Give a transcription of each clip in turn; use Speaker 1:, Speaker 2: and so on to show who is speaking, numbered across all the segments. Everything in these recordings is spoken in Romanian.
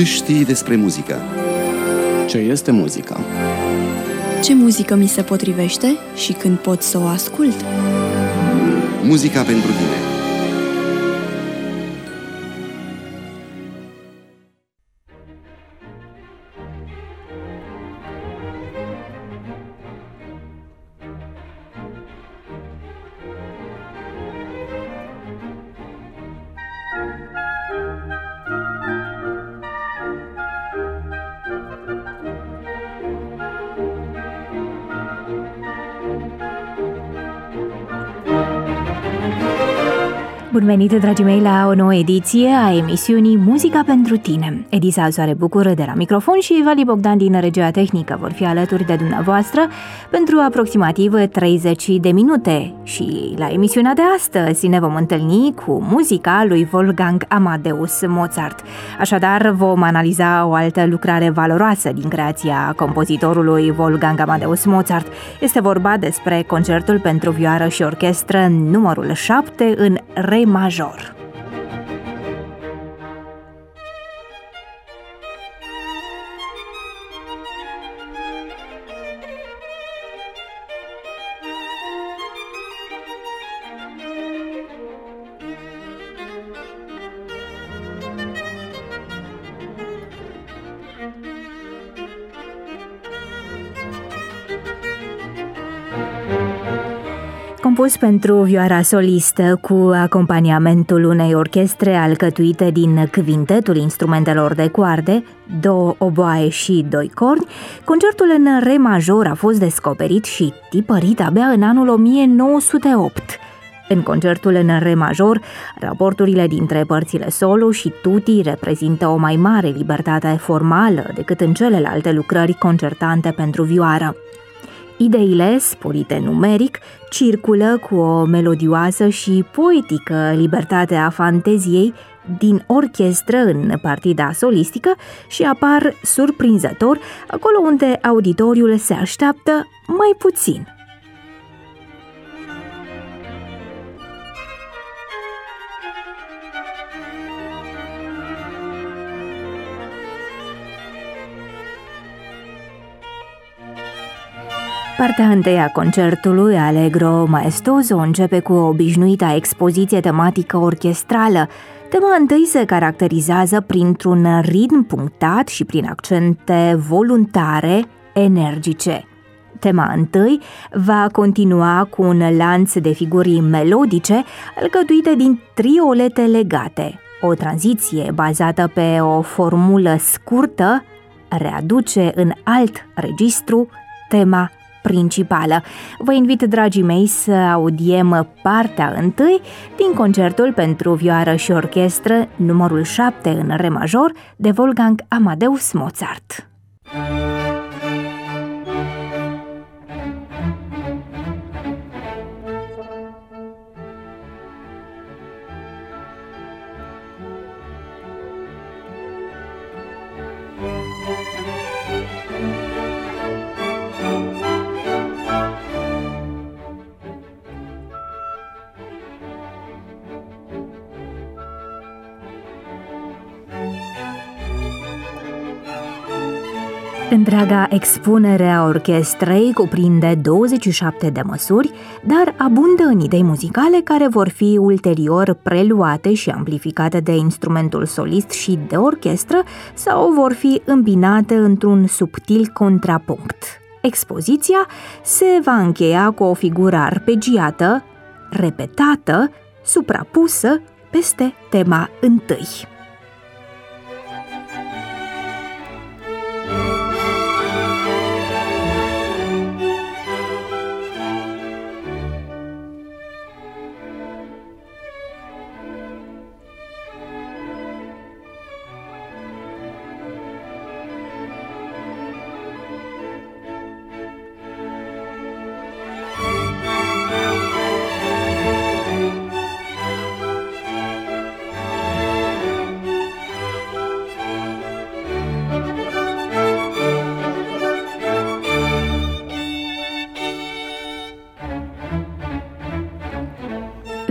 Speaker 1: Ce știi despre muzică?
Speaker 2: Ce este muzica?
Speaker 3: Ce muzică mi se potrivește și când pot să o ascult?
Speaker 1: Muzica pentru tine.
Speaker 4: Bun venit, dragii mei, la o nouă ediție a emisiunii Muzica pentru tine. Edisa Soare Bucură de la microfon și Vali Bogdan din regia tehnică vor fi alături de dumneavoastră pentru aproximativ 30 de minute. Și la emisiunea de astăzi ne vom întâlni cu muzica lui Wolfgang Amadeus Mozart. Așadar, vom analiza o altă lucrare valoroasă din creația compozitorului Wolfgang Amadeus Mozart. Este vorba despre concertul pentru vioară și orchestră numărul 7 în re major. Compus pentru vioara solistă cu acompaniamentul unei orchestre alcătuite din quintetul instrumentelor de coarde, 2 oboaie și 2 corni, concertul în re major a fost descoperit și tipărit abia în anul 1908. În concertul în re major, raporturile dintre părțile solo și tutti reprezintă o mai mare libertate formală decât în celelalte lucrări concertante pentru vioară. Ideile, sporite numeric, circulă cu o melodioasă și poetică libertate a fanteziei din orchestră în partida solistică și apar surprinzător acolo unde auditoriul se așteaptă mai puțin. Partea întâi a concertului, Allegro maestoso, începe cu o obișnuită expoziție tematică orchestrală. Tema întâi se caracterizează printr-un ritm punctat și prin accente voluntare, energice. Tema întâi va continua cu un lanț de figuri melodice alcătuite din triolete legate. O tranziție bazată pe o formulă scurtă readuce în alt registru tema principală. Vă invit, dragii mei, să audiem partea întâi din concertul pentru vioară și orchestră numărul 7 în re major de Wolfgang Amadeus Mozart. Întreaga expunere a orchestrei cuprinde 27 de măsuri, dar abundă în idei muzicale care vor fi ulterior preluate și amplificate de instrumentul solist și de orchestră sau vor fi îmbinate într-un subtil contrapunct. Expoziția se va încheia cu o figură arpegiată, repetată, suprapusă peste tema întâi.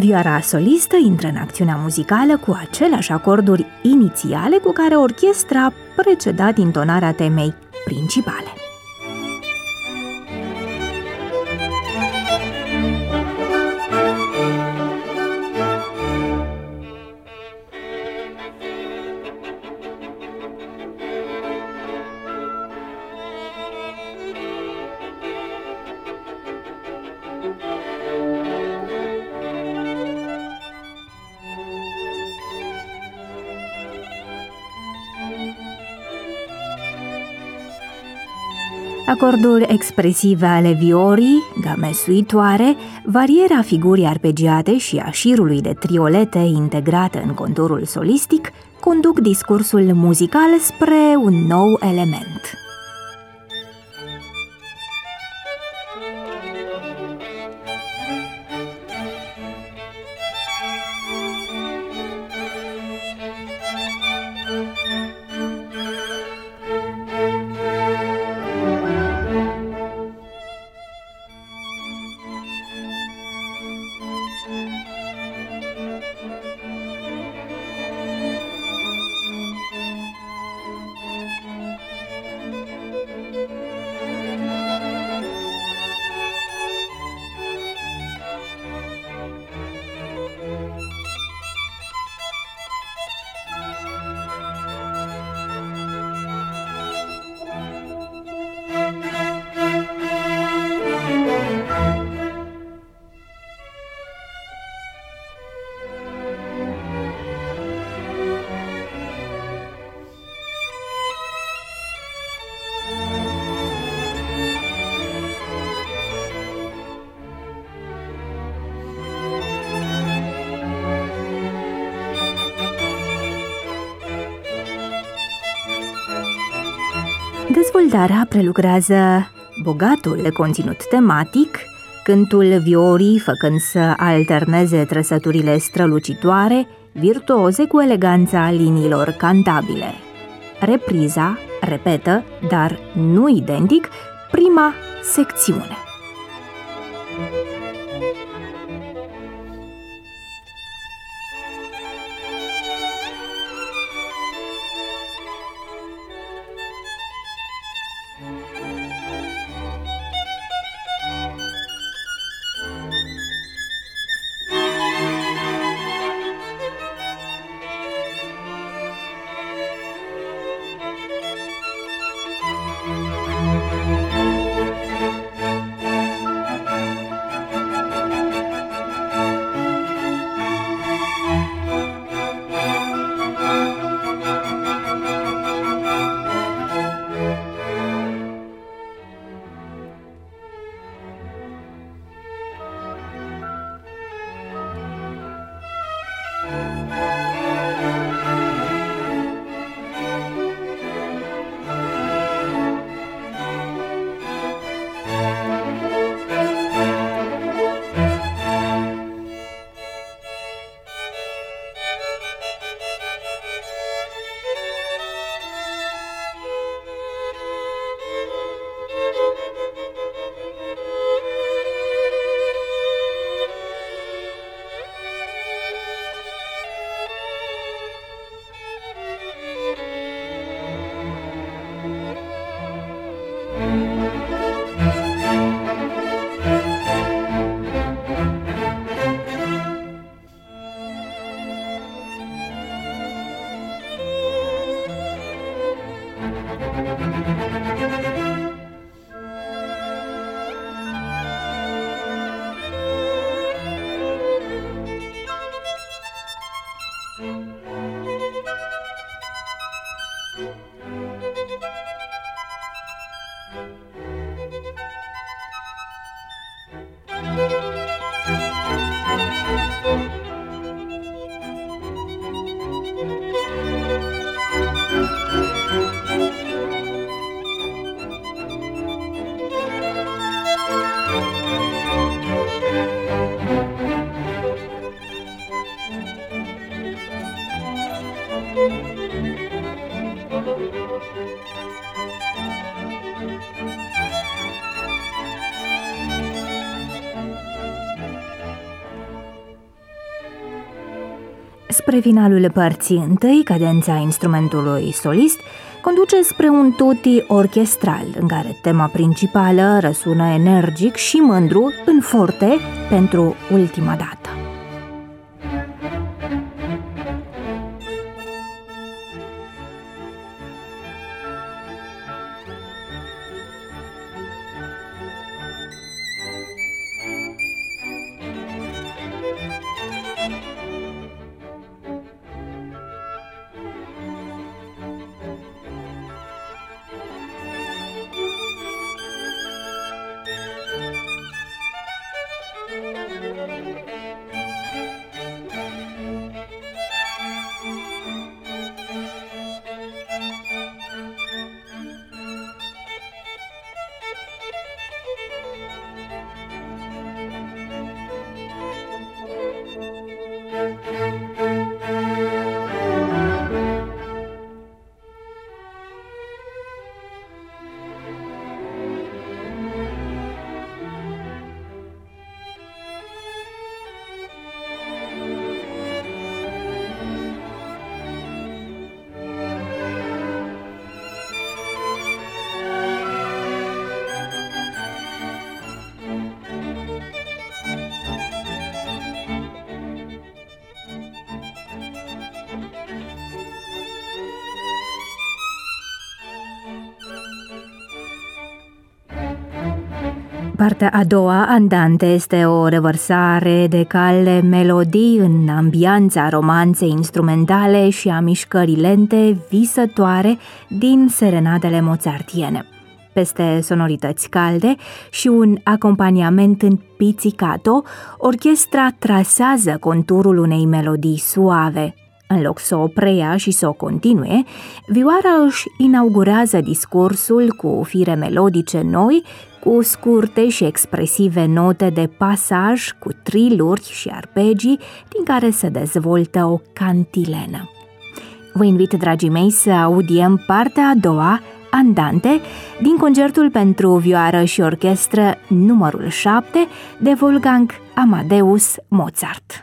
Speaker 4: Vioara solistă intră în acțiunea muzicală cu aceleași acorduri inițiale cu care orchestra a precedat intonarea temei principale. Acorduri expresive ale viorii, game suitoare, varierea figurii arpegiate și a șirului de triolete integrate în conturul solistic conduc discursul muzical spre un nou element. Dezvoltarea prelucrează bogatul conținut tematic, cântul viorii făcând să alterneze trăsăturile strălucitoare, virtuoze cu eleganța liniilor cantabile. Repriza repetă, dar nu identic, prima secțiune. spre finalul părții întâi, cadența instrumentului solist conduce spre un tutti orchestral, în care tema principală răsună energic și mândru în forte pentru ultima dată. Partea a doua, Andante, este o revărsare de cale melodii în ambianța romanței instrumentale și a mișcării lente, visătoare din serenadele mozartiene. Peste sonorități calde și un acompaniament în pizzicato, orchestra trasează conturul unei melodii suave. În loc să o preia și să o continue, vioara își inaugurează discursul cu fire melodice noi, cu scurte și expresive note de pasaj, cu triluri și arpegii, din care se dezvoltă o cantilenă. Vă invit, dragii mei, să audiem partea a doua, Andante, din concertul pentru vioară și orchestră numărul 7 de Wolfgang Amadeus Mozart.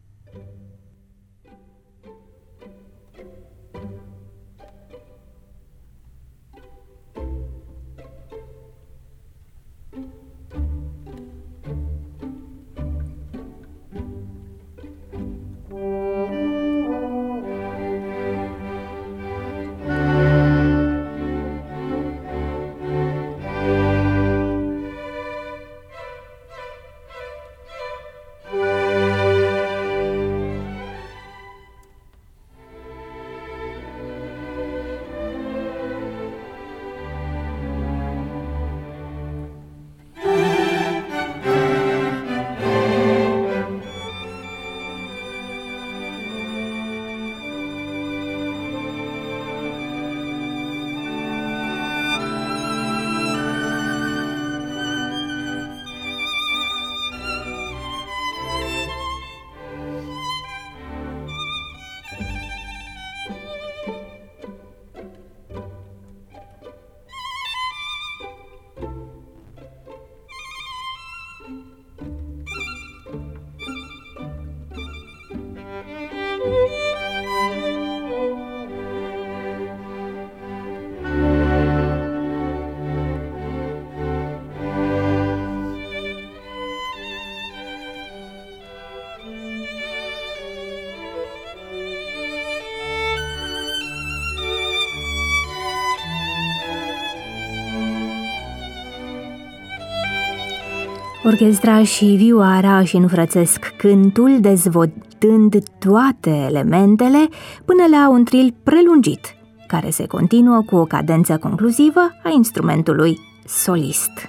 Speaker 4: Orchestra și vioara își înfrățesc cântul, dezvoltând toate elementele până la un tril prelungit, care se continuă cu o cadență concluzivă a instrumentului solist.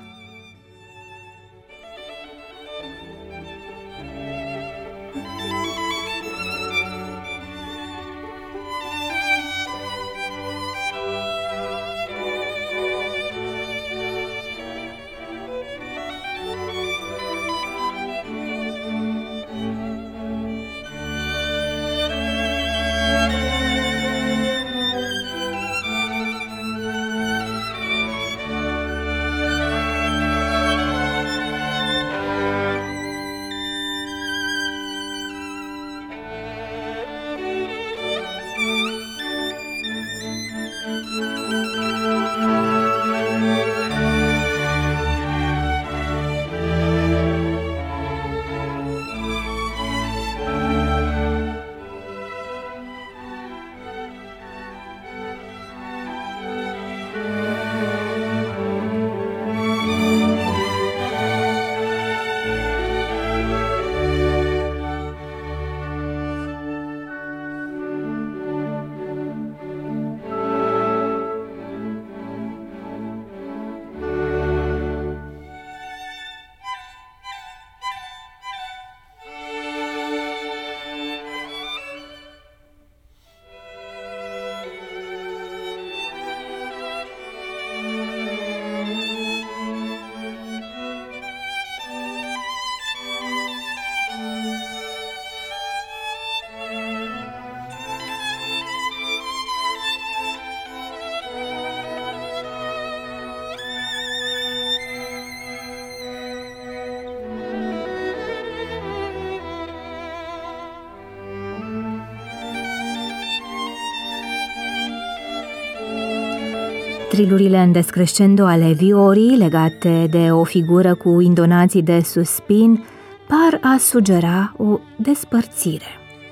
Speaker 4: Trilurile în descrescendo ale viorii, legate de o figură cu intonații de suspin, par a sugera o despărțire.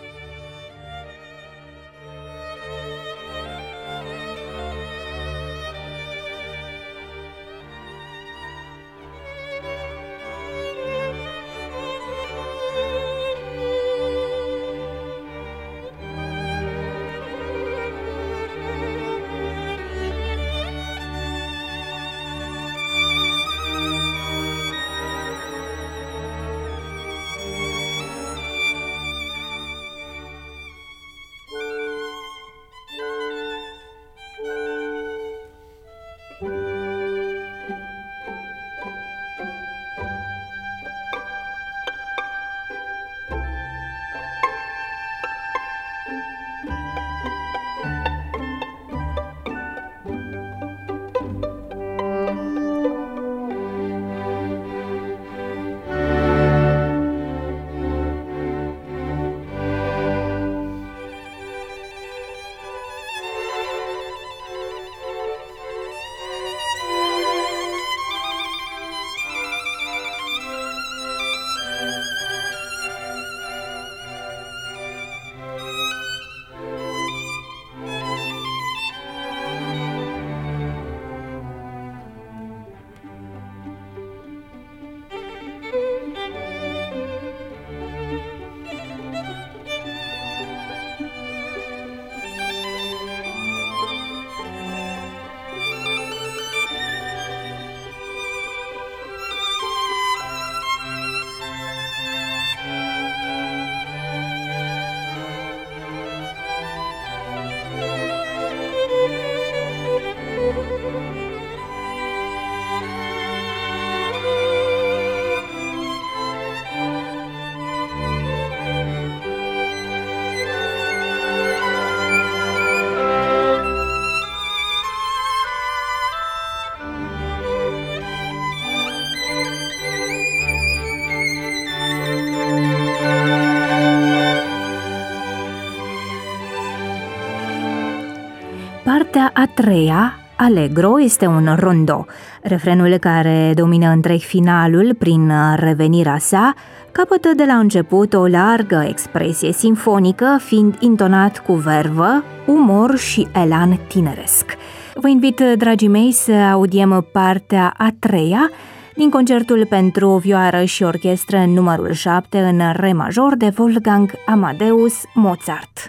Speaker 4: Partea a treia, Allegro, este un rondo. Refrenul care domină întreg finalul prin revenirea sa capătă de la început o largă expresie simfonică, fiind intonat cu vervă, umor și elan tineresc. Vă invit, dragii mei, să audiem partea a treia din concertul pentru vioară și orchestră numărul 7 în re major de Wolfgang Amadeus Mozart.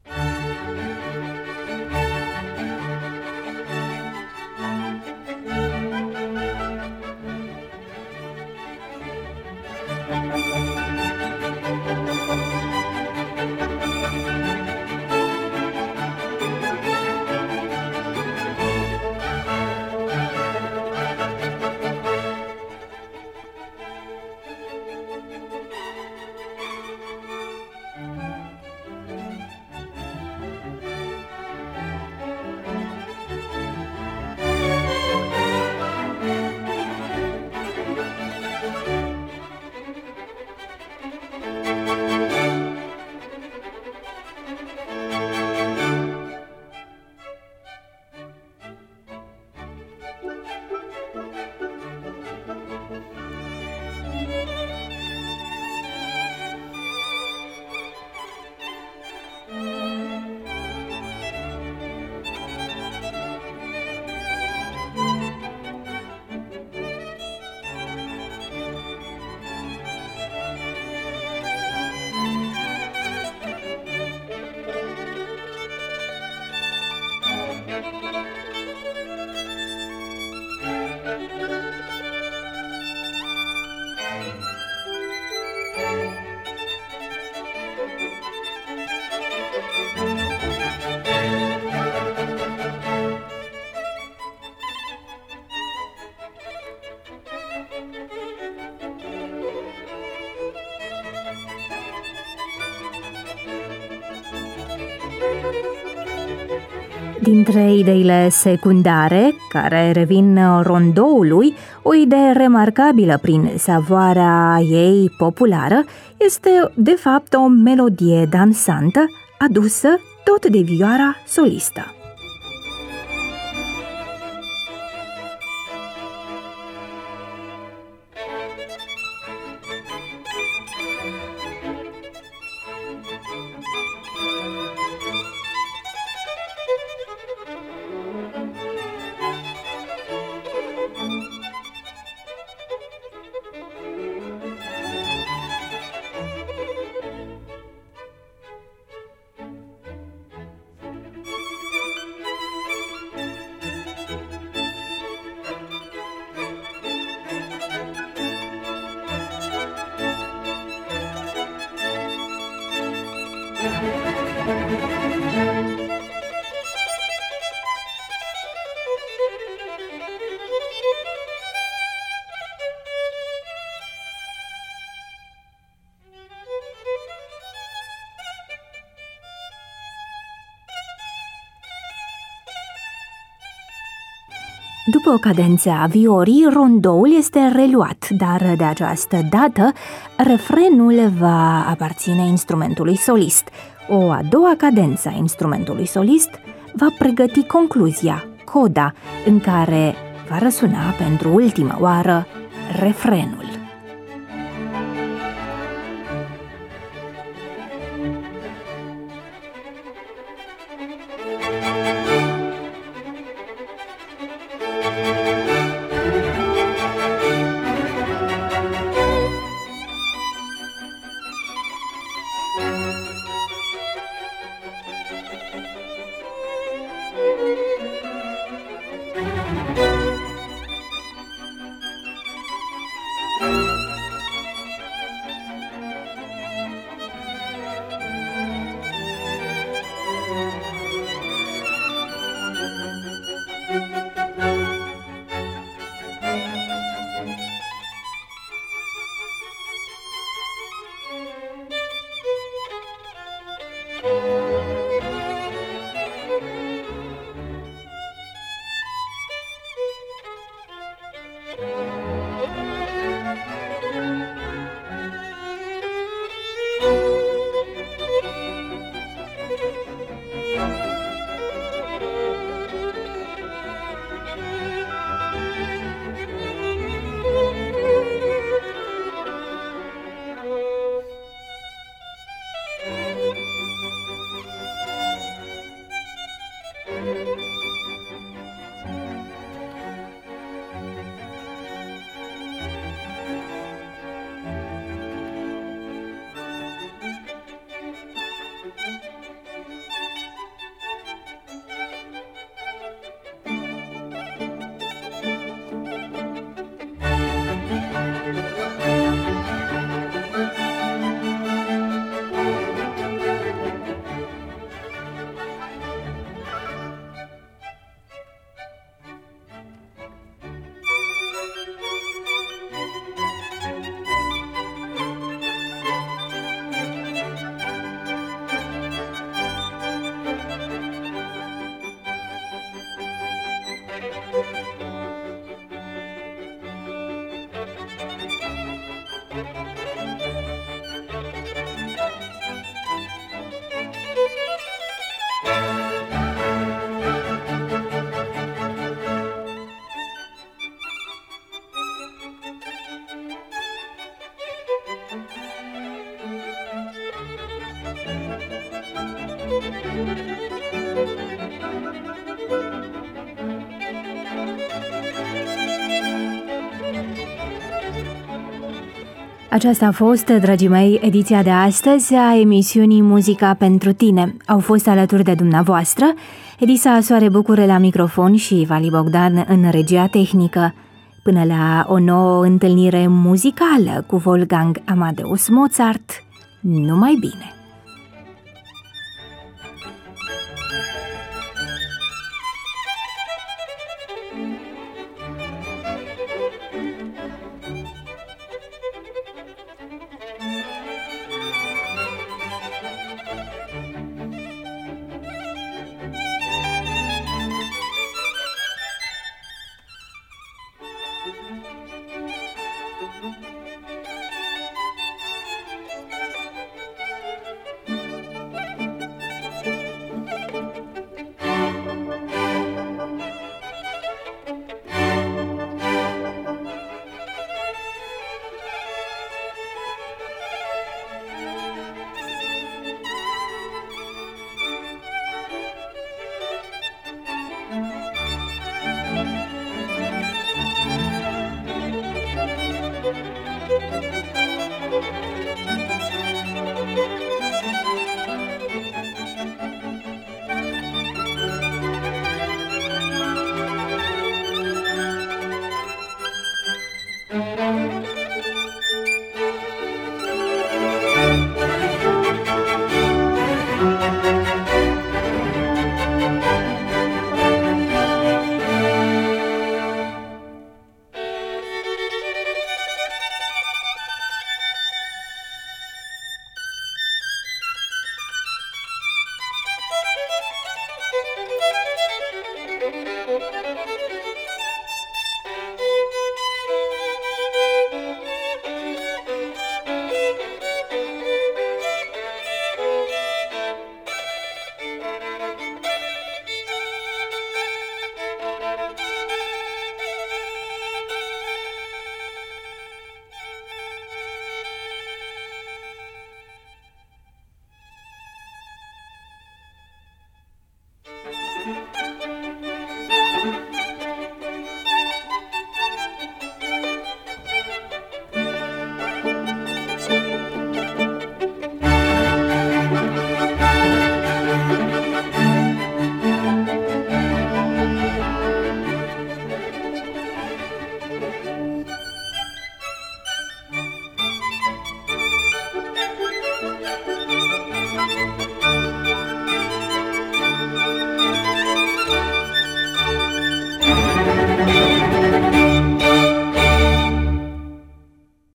Speaker 4: Dintre ideile secundare, care revin rondoului, o idee remarcabilă prin savoarea ei populară, este de fapt o melodie dansantă adusă tot de vioara solistă. După o cadență a viorii, rondoul este reluat, dar de această dată refrenul va aparține instrumentului solist. O a doua cadență a instrumentului solist va pregăti concluzia, coda, în care va răsuna pentru ultima oară refrenul. Aceasta a fost, dragii mei, ediția de astăzi a emisiunii Muzica pentru tine. Au fost alături de dumneavoastră Elisa Soare Bucură la microfon și Vali Bogdan în regia tehnică. Până la o nouă întâlnire muzicală cu Wolfgang Amadeus Mozart, numai bine!